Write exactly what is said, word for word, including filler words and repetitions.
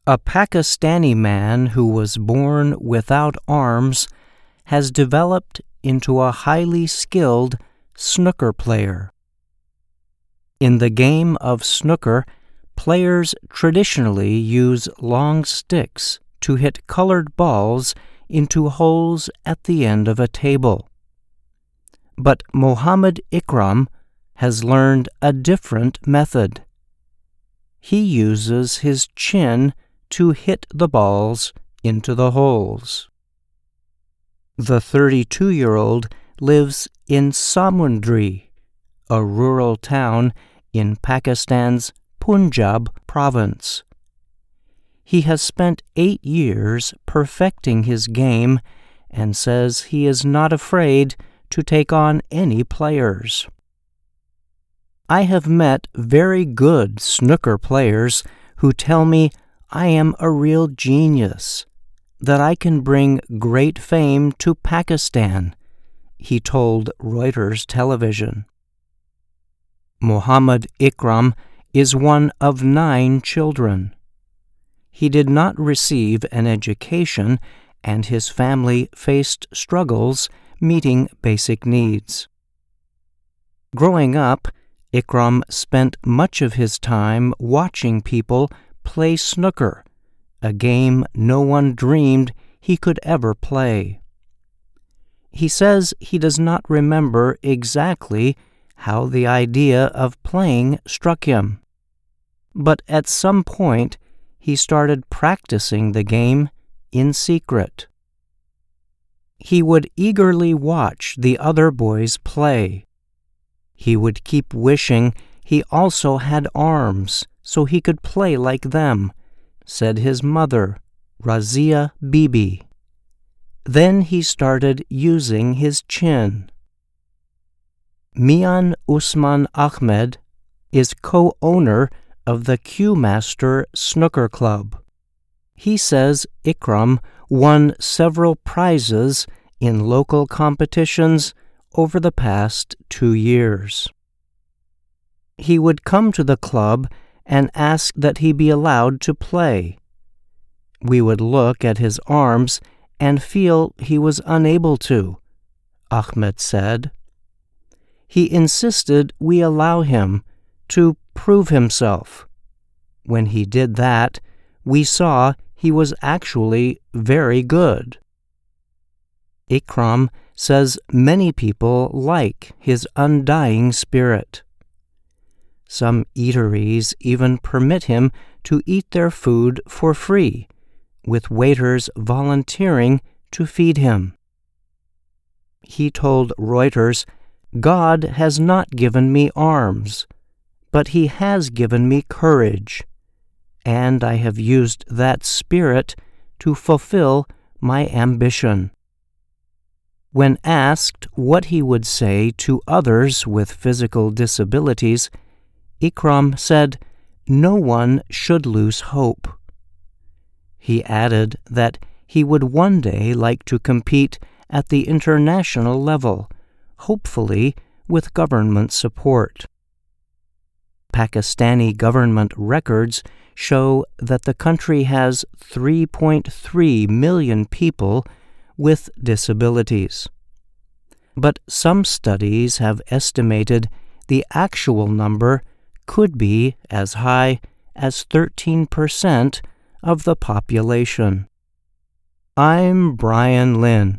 A Pakistani man who was born without arms has developed into a highly skilled snooker player. In the game of snooker, players traditionally use long sticks to hit colored balls into holes at the end of a table. But Mohammad Ikram has learned a different method. He uses his chin to hit the balls into the holes. The thirty-two-year-old lives in Samundri, a rural town in Pakistan's Punjab province. He has spent eight years perfecting his game and says he is not afraid to take on any players. I have met very good snooker players who tell me I am a real genius, that I can bring great fame to Pakistan, he told Reuters television. Mohammad Ikram is one of nine children. He did not receive an education, and his family faced struggles meeting basic needs. Growing up, Ikram spent much of his time watching people play snooker, a game no one dreamed he could ever play. He says he does not remember exactly how the idea of playing struck him, but at some point he started practicing the game in secret. He would eagerly watch the other boys play. He would keep wishing he also had arms so he could play like them, said his mother, Razia Bibi. Then he started using his chin. Mian Usman Ahmed is co-owner of the Q-Master Snooker Club. He says Ikram won several prizes in local competitions over the past two years. He would come to the club and ask that he be allowed to play. We would look at his arms and feel he was unable to, Ahmed said. He insisted we allow him to prove himself. When he did that, we saw he was actually very good. Ikram says many people like his undying spirit. Some eateries even permit him to eat their food for free, with waiters volunteering to feed him. He told Reuters, "God has not given me arms, but He has given me courage, and I have used that spirit to fulfill my ambition." When asked what he would say to others with physical disabilities, Ikram said, "No one should lose hope." He added that he would one day like to compete at the international level, hopefully with government support. Pakistani government records show that the country has three point three million people with disabilities. But some studies have estimated the actual number could be as high as thirteen percent of the population. I'm Brian Lynn.